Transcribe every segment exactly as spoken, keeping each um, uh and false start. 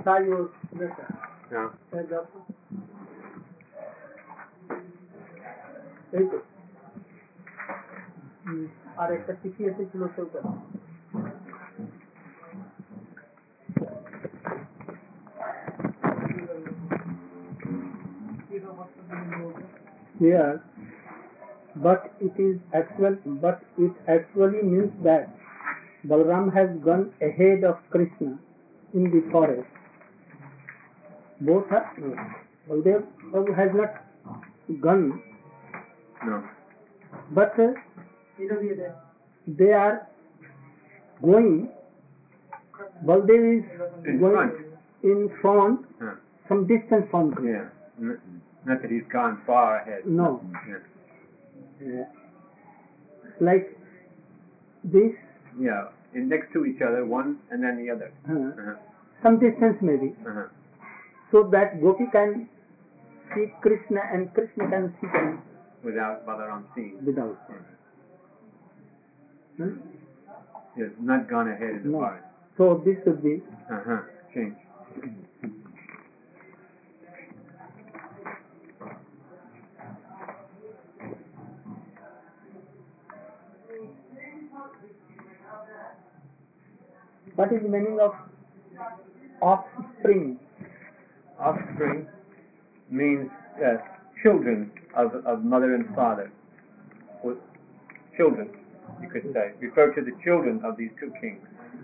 try your letter. Yeah. Stand up. এই তো আর একটা চিঠি এসেছিল সেটা here, but it is actual, but it actually means that Balram has gone ahead of Krishna in the forest. Both are no. Baldev has not gone. No. But uh, they are going. Baldev is in going front. in front, Huh. some distance from Krishna. Yeah. N- Not that he's gone far ahead. No. Yeah. Yeah. Like this. Yeah. In next to each other, one and then the other. Uh, Uh-huh. some distance maybe, Uh-huh. so that Gopi can see Krishna and Krishna can see them Without Balaram seeing. without. Hmm? He has not gone ahead in the No. forest. So this should be Uh-huh. Change. what is the meaning of offspring? Offspring means uh, children of, of mother and father. With children, you could say. Refer to the children of these two kings.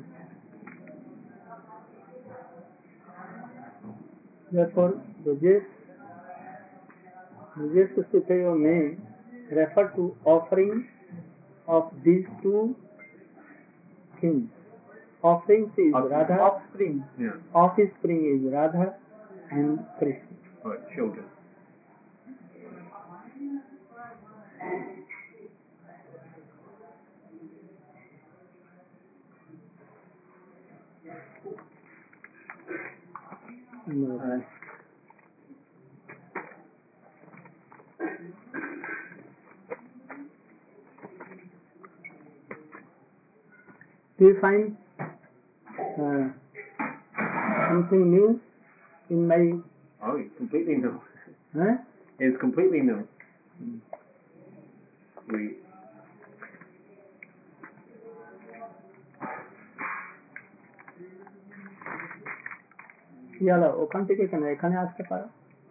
Therefore, the Jes the Jes Suteyo may refer to offering of these two kings. Offering is Offspring. Radha. Offspring. Yeah. Offspring is Radha and Krishna. Or children. No. Uh, Do you find uh, something new in my? oh, it's completely new. Huh? It's completely new. We ইয়ালা ওখান থেকে কেন এখানে আসতে পারো?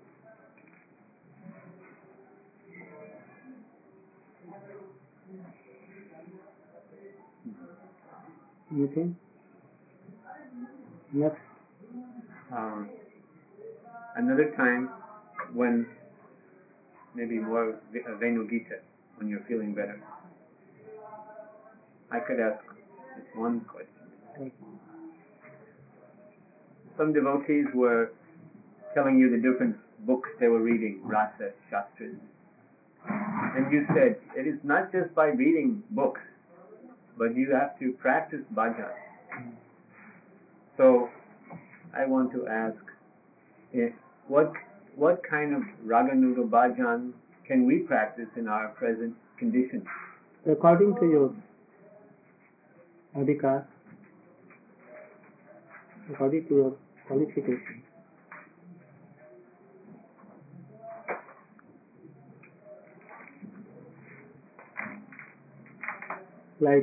You think? Next. um, another time when maybe more Ve- uh, Venu Gita, when you're feeling better. I could ask just one question. Some devotees were telling you the different books they were reading, Rasa, Shastras. And you said, it is not just by reading books, but you have to practice bhajan. So, I want to ask, eh, what what kind of Raganuga bhajan can we practice in our present condition? According to your adhikar, according to your qualification, like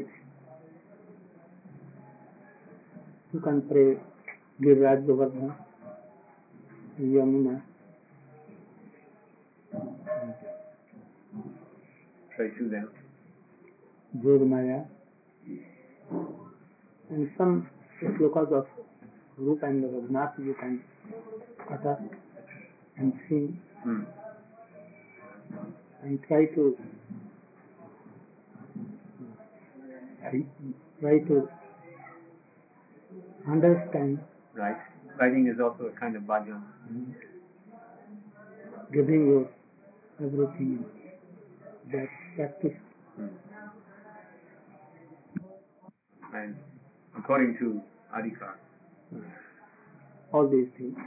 you can pray Giriraj Govardhan, Yamuna, Try to them. Jodmaya, and some slokas of Rupa and Raghunath you can utter and sing Hmm. and try to try to understand, Right. Writing is also a kind of bhajan. giving your everything that practice. Hmm. And according to Adhikar, All these things.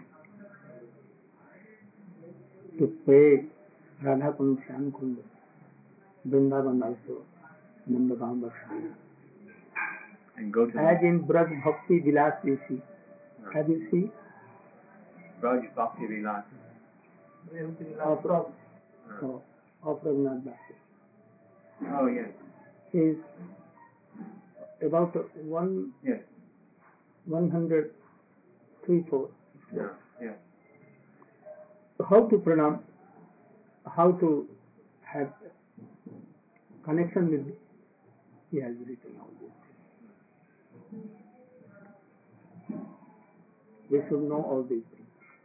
To pray Radha Kund, Shyam Kund, Vrindavan also, Nanda Bhamba Shana. and go to As in Braj Bhakti Vilas you see. Right. Have you seen? Braj Bhakti Vilas. of, so, of Raghunath Das. Oh, yes. Is about one Yes. one hundred three four. Yeah. Yeah. So how to pronounce, how to have connection with, he has written all this. We should know all these things.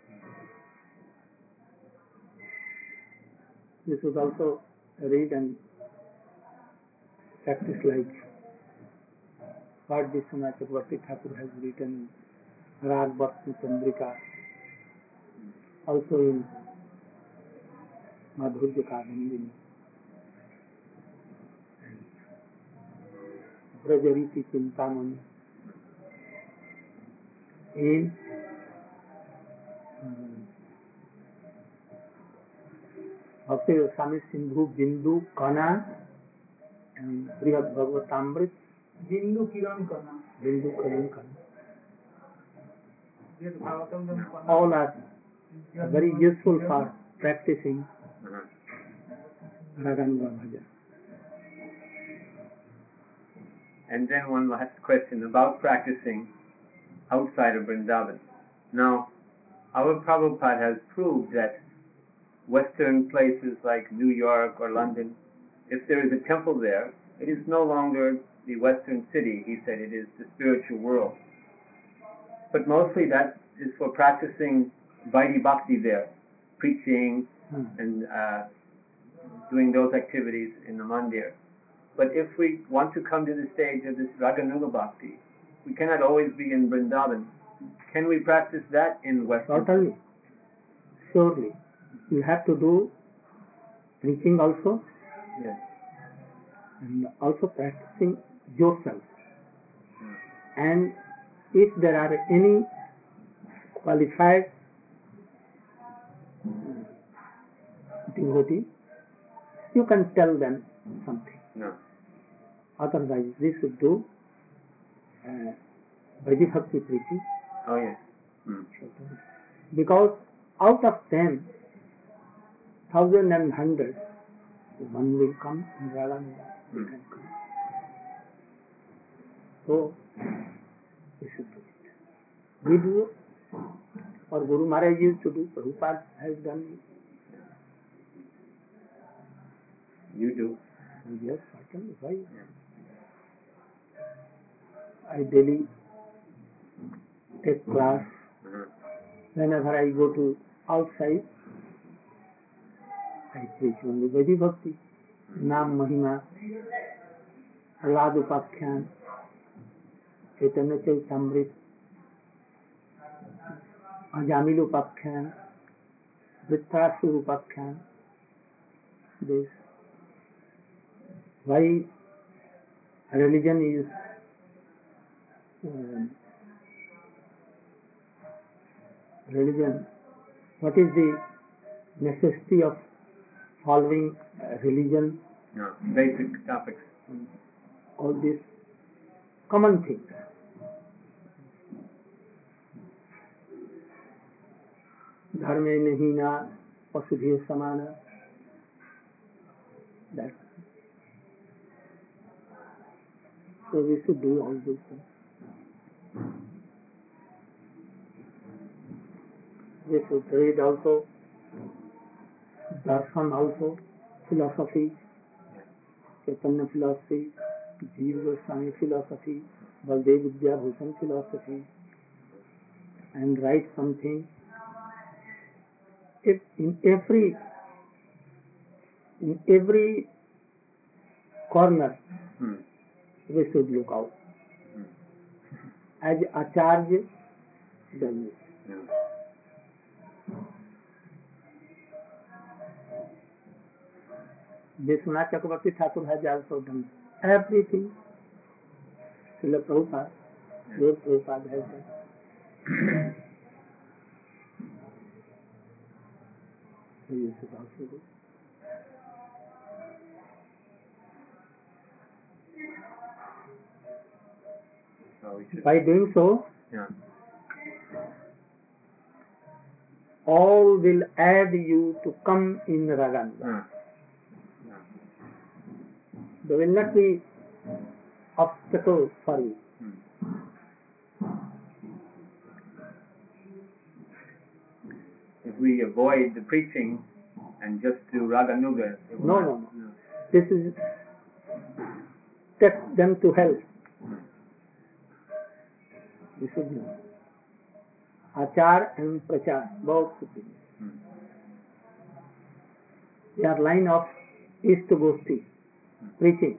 We should also read and practice like what Vishwanath Chakravarti Thakur has written, Rag Bhakti Chandrika, also in Madhurya Kadambini, Brajariti Chintamani, in um, Bhakti Swami Sindhu Bindu Kana and Brihad Bhagavatamrit बिंदु किरण करना Bindu Karan Kana. ये भागवतम में करना All are very useful for practicing Uh-huh. Raganuga Bhajan. And then one last question about practicing outside of Vrindavan. Now, our Prabhupada has proved that Western places like New York or London, if there is a temple there, it is no longer the Western city. He said it is the spiritual world. But mostly that is for practicing Vaidhi Bhakti there, preaching Hmm. and uh, doing those activities in the mandir. But if we want to come to the stage of this Raganuga Bhakti, we cannot always be in Vrindavan. Can we practice that in Western? Certainly, surely. You have to do preaching also Yes. and also practicing yourself. And if there are any qualified devotee, you can tell them something. No. Otherwise, we should do uh, Vaidhi Bhakti preaching. Oh yes. Hmm. Because out of ten, thousand and hundred, one will come in Raganuga. He Hmm. can come. So, we should do it. We do it. Or Guru Maharaj used to do, Prabhupada has done it. You do. Yes, certainly. Why? Yeah. I daily take class. Uh-huh. Whenever I go to outside, I preach only Vaidhi Bhakti, Nam Mahima, Prahlad Upakhyan, Chaitanya Charitamrita, Ajamil Upakhyan, Vrittasur Upakhyan. This. Why religion is um, religion? What is the necessity of following uh, religion? No. Basic topics. All these common things. Dharme nahina pasudhe samana. That's so we should do all these things. We should read also darshan also, philosophy, Chaitanya philosophy, Jiva Goswami philosophy, Baldev Vidya Bhushan philosophy, and write something. If in every in every corner Hmm. we should look out. Hmm. As Acharya does it. No. Vishwanath Chakravarti Thakur has also done everything. Srila Prabhupada, Lord Prabhupada has done. So you should also do. So we should. By doing so, Yeah. all will aid you to come in Raganuga. Hmm. There will not be obstacles for you. Hmm. If we avoid the preaching and just do Raganuga, it will No, not- no, no. This is take them to hell. You should know. Achar and Prachar, both things. Hmm. They are line of East Gosti, preaching.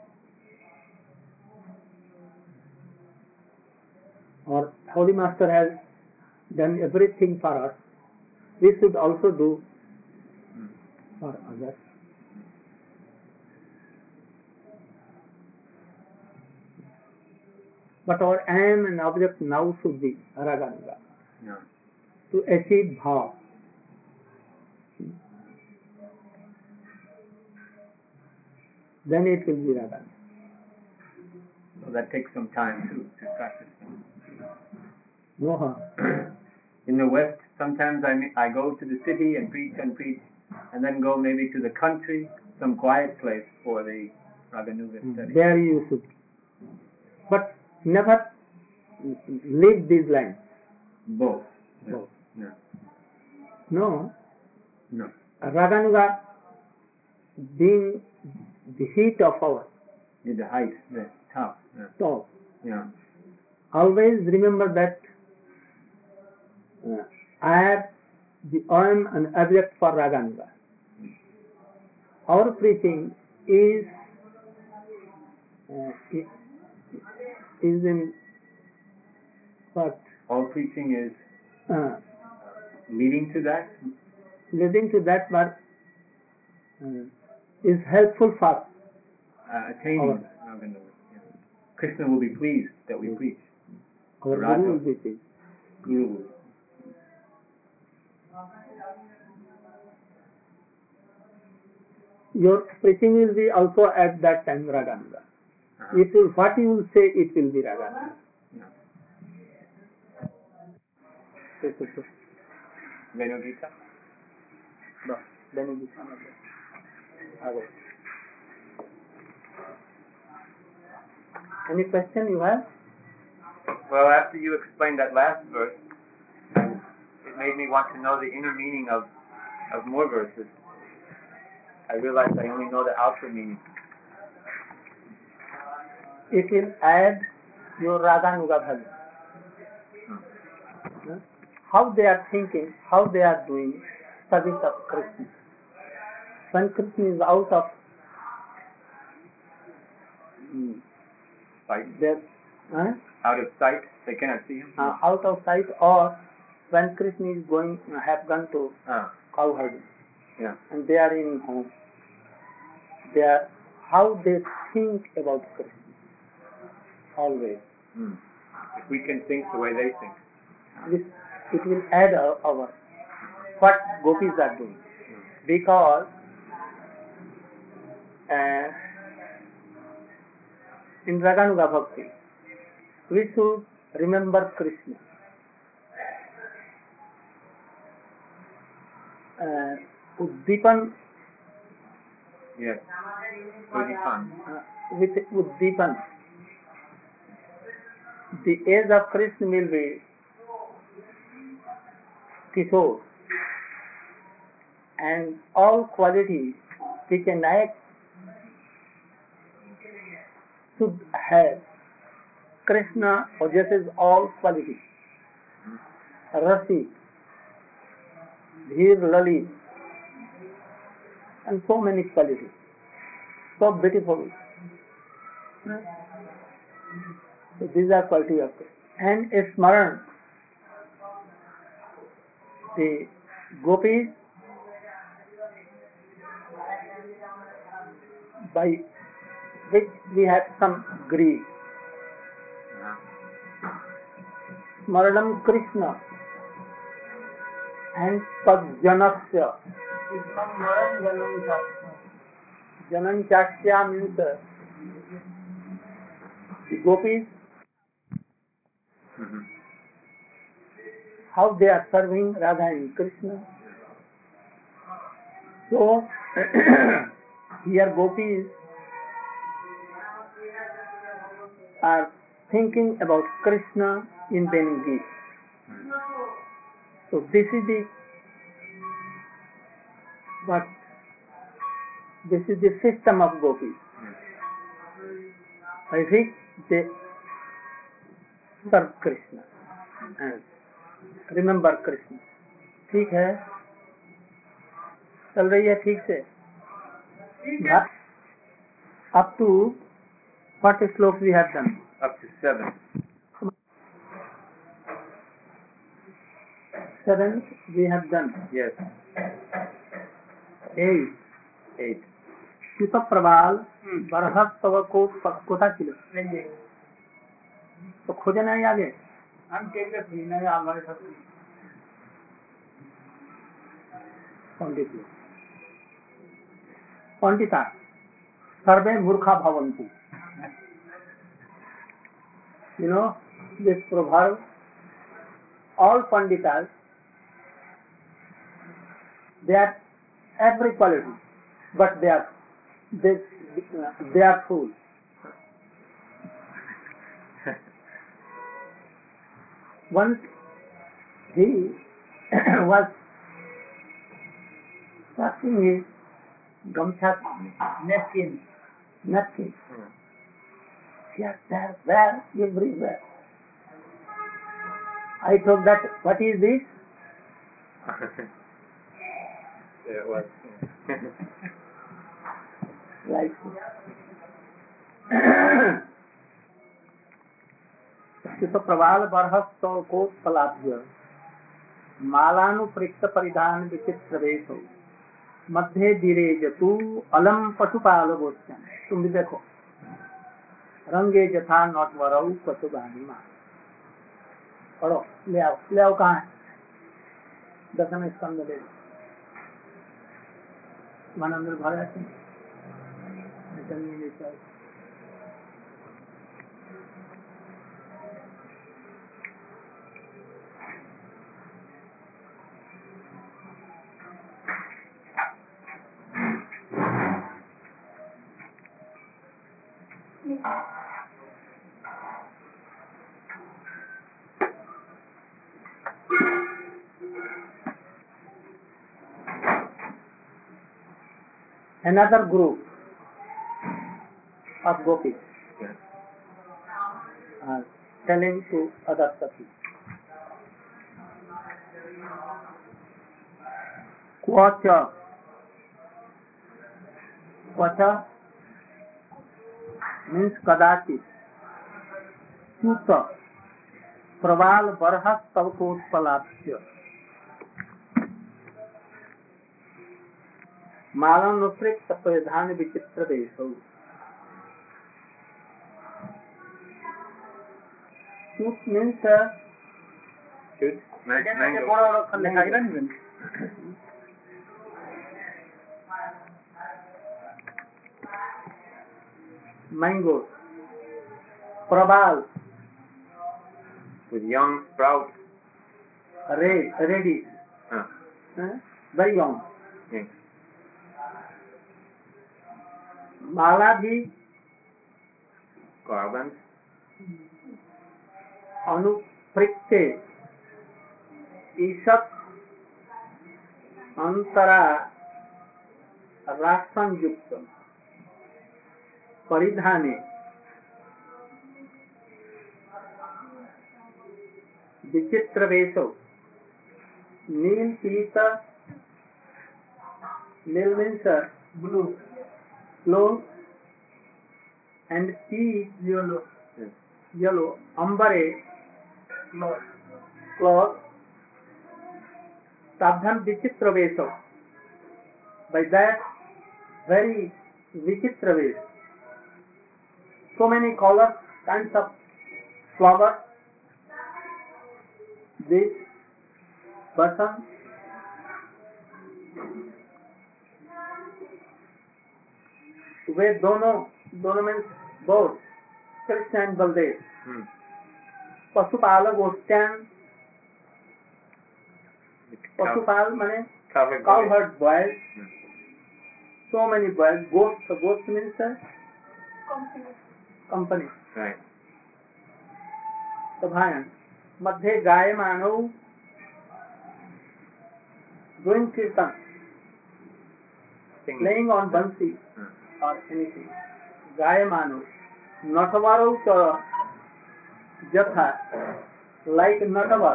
Our Holy Master has done everything for us. We should also do for others. But our aim and object now should be Raganuga, Yeah. to achieve Bhav. Then it will be Raganuga. So that takes some time to, to practice. No harm. In the West, sometimes I, I go to the city and preach and preach, and then go maybe to the country, some quiet place for the Raganuga study. There you should. But never leave these lines. Both. Yeah. Both. Yeah. No. No. Raganuga being the heat of our In the height, the top. Yeah. top. Yeah. Always remember that uh, I am the aim and object for Raganuga. Our preaching is uh, i- is in what All preaching is uh, leading to that. leading to that, but uh, is helpful for Uh, attaining Raganuga. Yeah. Krishna will be pleased that we preach. our Radha. Guru will be pleased. Guru will. Your preaching will be also at that time Raganuga. Uh-huh. It will, what you will say, it will be Raganuga. Yeah. This is it. Venugita? No, then it is another. Okay. Any question you have? Well, after you explained that last verse, it made me want to know the inner meaning of, of more verses. I realized I only know the outer meaning. It will add your Raganuga value. Hmm. Huh? How they are thinking, how they are doing service of Krishna. When Krishna is out of mm, Sight. their, huh? Out of sight, they cannot see him. uh, out of sight, or when Krishna is going, have gone to Ah, cow herding, yeah. and they are in home. They are, how they think about Krishna. Always. Hmm. If we can think the way they think. This, it will add our, our what gopis are doing. Because uh, in Raganuga Bhakti, we should remember Krishna. Uh, Uddipan, Yes. Udipan. uh, with Uddipan, the age of Krishna will be Kishore, and all qualities which a Nayak should have. Krishna possesses all qualities. Rasi, Dhir, Lalit, and so many qualities. So beautiful. So these are qualities of Krishna. And a Smaran, the gopis, by which we have some grief. Smaranam Krishna and Tadjanasya. Janan Chakya means uh, the gopis Mm-hmm. how they are serving Radha and Krishna. So here gopis are thinking about Krishna in being gifts. So this is the what this is the system of gopis. I think they serve Krishna and remember Krishna. ठीक है, चल रही है ठीक से. Up to what slope we have done? Up to seven. Seven we have done. Yes. Eight. Eight. Shiv प्रवाल Barhat तव को कोथा kilo नहीं तो खोजे नहीं आगे. हम टेक द फ्री नहीं आलवारे सब पंडित पंडिता सर्वे मूर्खा भवन्ति. You know this proverb, all panditas, they are every quality, but they are they they are fools. Once he was touching his gamcha napkin. napkin. Yes, there, there, everywhere. I told that, what is this? Yeah, it was. Like तो प्रवाल बरहस्त को पलाभ्य मालानुपृक्त परिधान विचित्र वेश मध्य दिरेजतु अलम पशुपाल गोस्यम. तुम भी देखो रंगे जथा नटवरऊ पशुबानी मां. पढ़ो, ले आओ ले आओ. कहाँ है? दसम स्कंद ले मन अंदर भर जाते हैं. Another group of gopis are telling to other sakhis, Quacha, Quacha means kadachit, Suta, Praval Barhas Tavkot Palapsya. मालानुपृक्त परिधान विचित्र वेश. Suit means Shoot. Man- mango. बड़ा बड़ा खल्ले खाएगा नहीं. mango. Prabal, With young sprouts. red, ready, Huh. eh? very young. Yeah. माला भी Garlands. अनुपृक्ते ईशत अंतरा रासन युक्त परिधाने विचित्र वेशो नील पीत नील means Blue. blue and pea Yellow. Yes. yellow ambare Lord. cloth sabdhan vichitra vesh. By that very vichitra vesh, so many colors, kinds of flowers, this person वे दोनों दोनों में both Krishna and Baldev Hmm. पशुपालक गोष्ठ्यान Pasupal means Covered cow boys. herd boys. Hmm. So many boys. Goats. So goats means uh, company. Right. Sabhayan. Madhe Gayamano doing kirtan, Singing. playing on bansi Hmm. or anything. Gayamano. Natavaro cha jatha, like Natavar.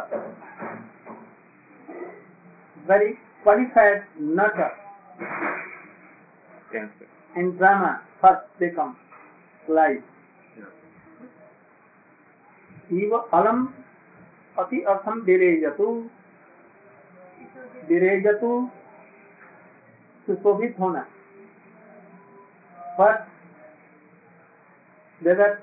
Very qualified nata. Dancer. In drama, first they come live. Yeah. Eva alam ati artham virejatu. Virejatu सुशोभित होना. But they were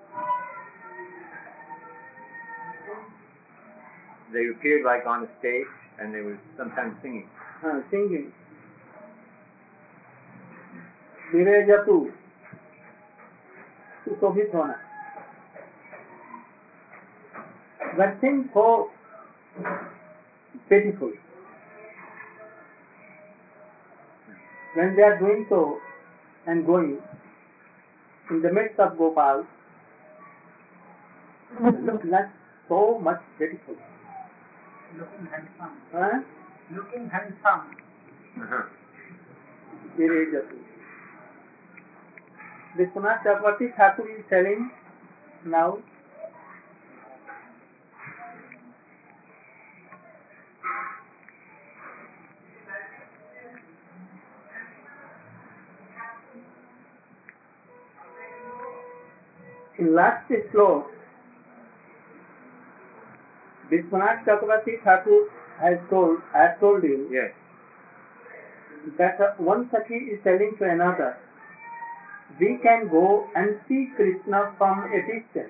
They appeared like on a stage and they were sometimes singing. uh, singing. विरेजतु सुशोभित होना. That thing so beautiful. When they are doing so and going in the midst of Gopal, it looks like so much beautiful. Looking handsome. Huh? Looking handsome. Uh-huh. Virejatu. Vishwanath Chakravarti Thakur is telling now in last sloka, Vishwanath Chakravarti Thakur has told, has told you Yes. that uh, one Sakhi is telling to another, we can go and see Krishna from a distance.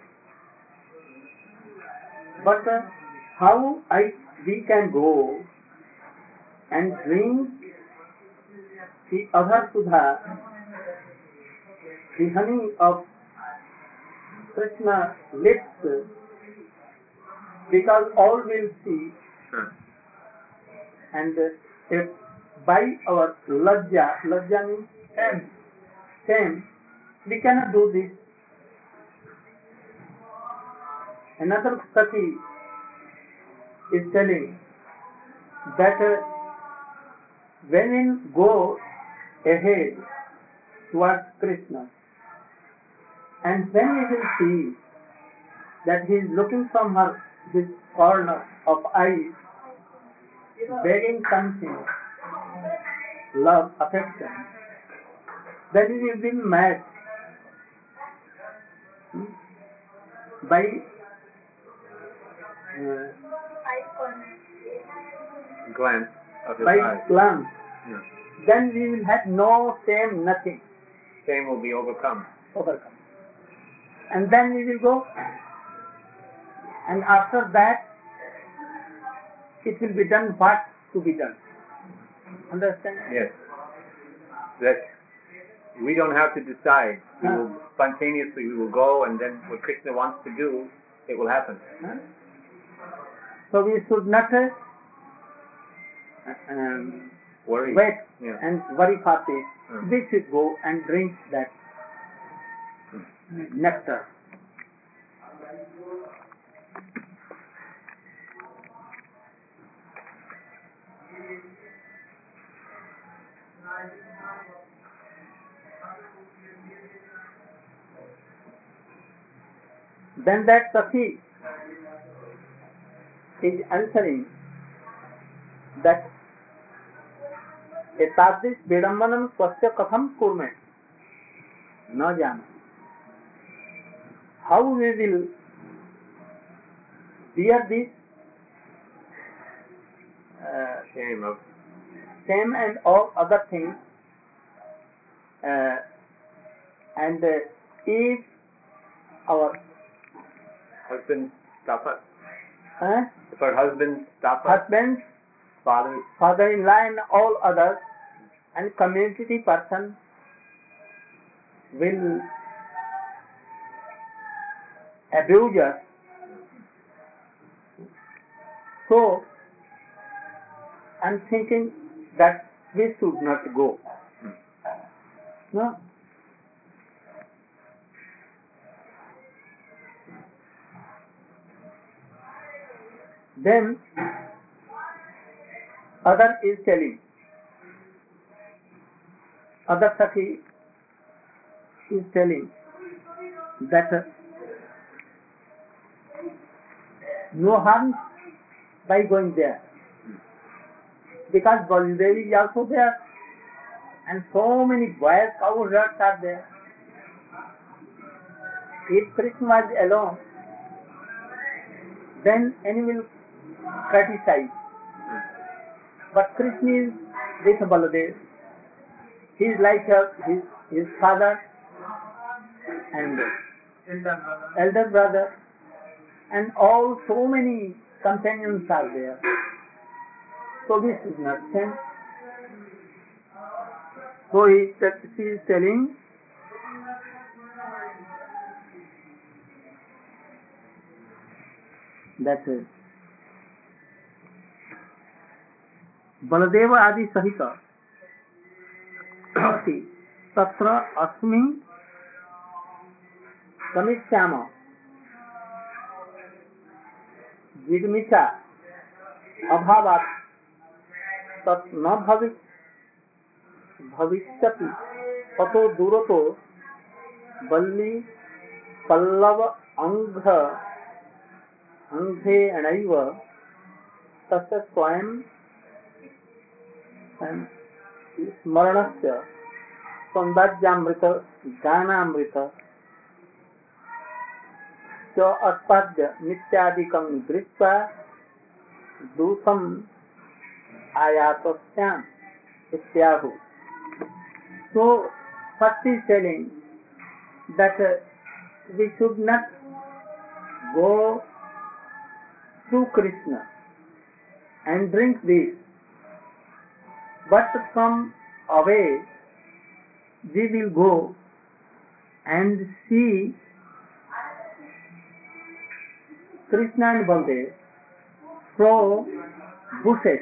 But uh, how I we can go and drink the other Sudha, the honey of Krishna lips, because all will see, Huh. and uh, if by our lajja, lajja means shame, shame, we cannot do this. Another Sakhi is telling that uh, when we go ahead towards Krishna, and when we will see that he is looking from her this corner of eyes, begging something, love, affection, then he will be mad. Hmm? By uh, Glance of his by eyes. glance, Yeah. then we will have no shame, nothing Shame will be overcome. overcome. And then we will go, and after that, it will be done what to be done. Understand? Yes. That we don't have to decide. We Huh. will spontaneously we will go, and then what Krishna wants to do, it will happen. Huh? So we should not uh, um, Worry. wait Yeah. and worry for this. Hmm. We should go and drink that nectar. Then that Sakhi is answering that एतादृश विडम्बनम स्वस्य कथम कुर्मे न जाना. How we will bear this uh, Shame of shame and all other things, uh, and uh, if our husband stop us. uh, If our husbands stop us, husbands, fathers, father-in-law and all others and community person will abuse us. So and thinking that we should not go. No? Then other is telling, other Sakhi is telling that uh, no harm by going there, because Baldev is also there and so many boys, cow herds are there. If Krishna was alone, then any will criticize. But Krishna is with Baladev. He is like uh, his, his father and elder brother. elder brother, and all so many companions are there. So this is not same. So he, she is telling that uh, Baladeva adi sahita ati tatra asmi kamishyama jigmisha abhavat tat na bhavit भविष्यति ततो दूरतो बल्ली पल्लव अंघ अंघेणैव तस्य स्वयं स्मरणस्य सौन्दर्यामृत गानामृत च आस्वाद्य नित्यादिकं दृष्ट्वा दूषम् आयातस्याम् इत्याहु. So, first is telling that uh, we should not go to Krishna and drink this, but from away we will go and see Krishna and Baldev through bushes.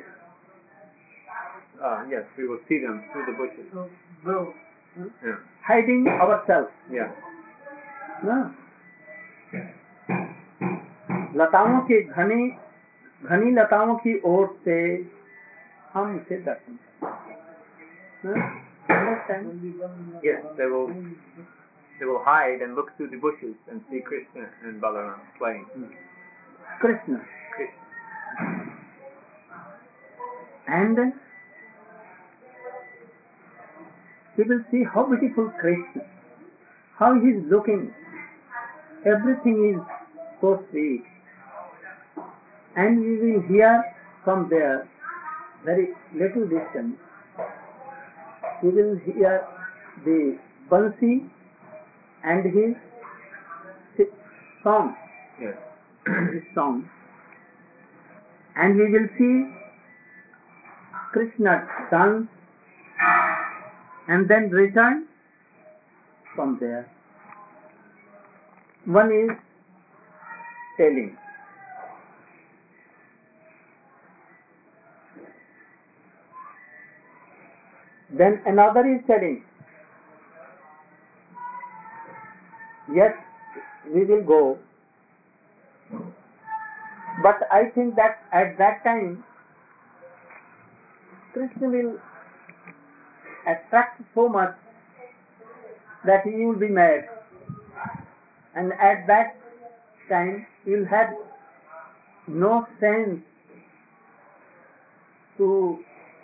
Ah, yes, we will see them through the bushes. So, bro, Yeah. Hiding ourselves. Yeah. ना लताओं की घनी घनी लताओं की ओर से हम उसे दर्शन करें. Yes, they will they will hide and look through the bushes and see Krishna and Balaram playing. Krishna. Krishna. And we will see how beautiful Krishna, how he is looking. Everything is so sweet. And we will hear from there, very little distance, we will hear the Bansi and his song, Yes. his song. And we will see Krishna dance and then return from there. One is telling. Then another is telling. Yes, we will go. But I think that at that time, Krishna will attract so much that he will be mad. And at that time, you will have no sense to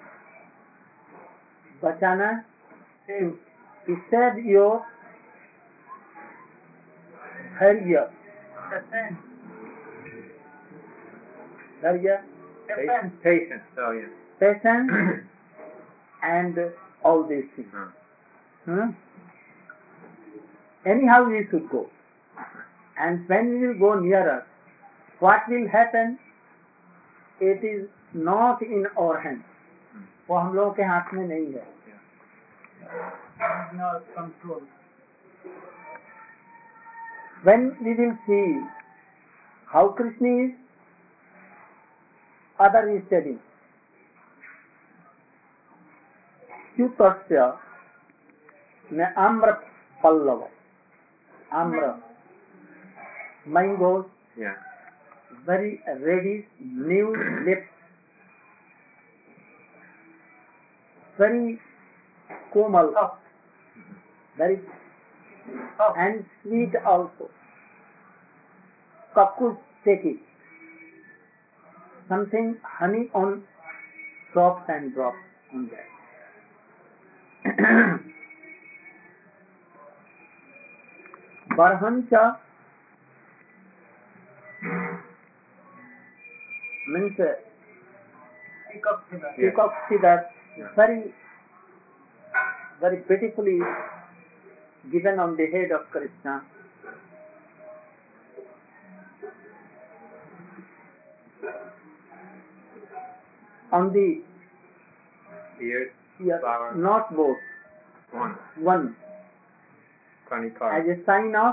bachana, to save your dharya. Dharya, Patience. Patience. Oh, yes. patience, and all these things. Hmm. Hmm? Anyhow, we should go. And when we will go nearer, what will happen? It is not in our hands. वो हम लोगों के हाथ में नहीं है. no control. When we will see how Krishna is, other is telling. अच्युतस्य में आम्र Pallav, आम्र, mangoes, Yeah. very reddish, new lips, very komal, very and sweet also. Kakus teki, something honey on drops and drops on that. Barhancha means uh, Peacock feather. Yeah. peacock feather, Yeah. very, very beautifully given on the head of Krishna. On the Ears, ear, flower, not both, one. one, Kanikar. as a sign of,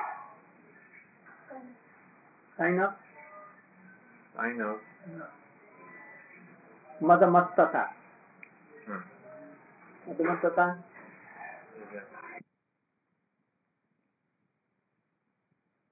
sign of I know. Madhamastata. Hmm. Madhamastata, Is it?